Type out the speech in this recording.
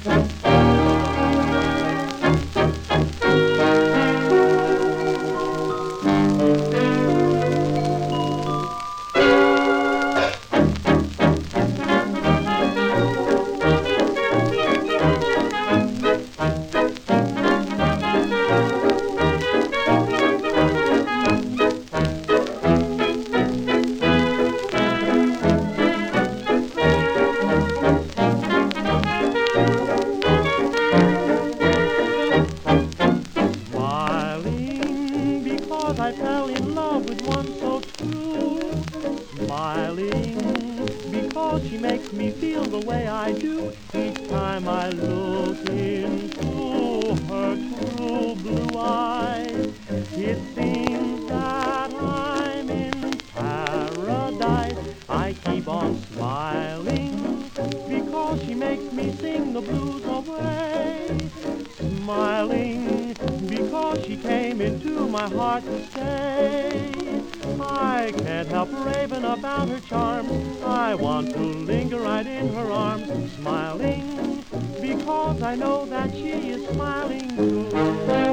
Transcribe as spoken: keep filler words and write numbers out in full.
I fell in love with one so true. Smiling because she makes me feel the way I do each time I look into her true blue eyes. It seems that I'm in paradise. I keep on smiling because she makes me sing the blues away. Smiling because she came into my heart to stay. I can't help raving about her charms. I want to linger right in her arms. Smiling because I know that she is smiling too.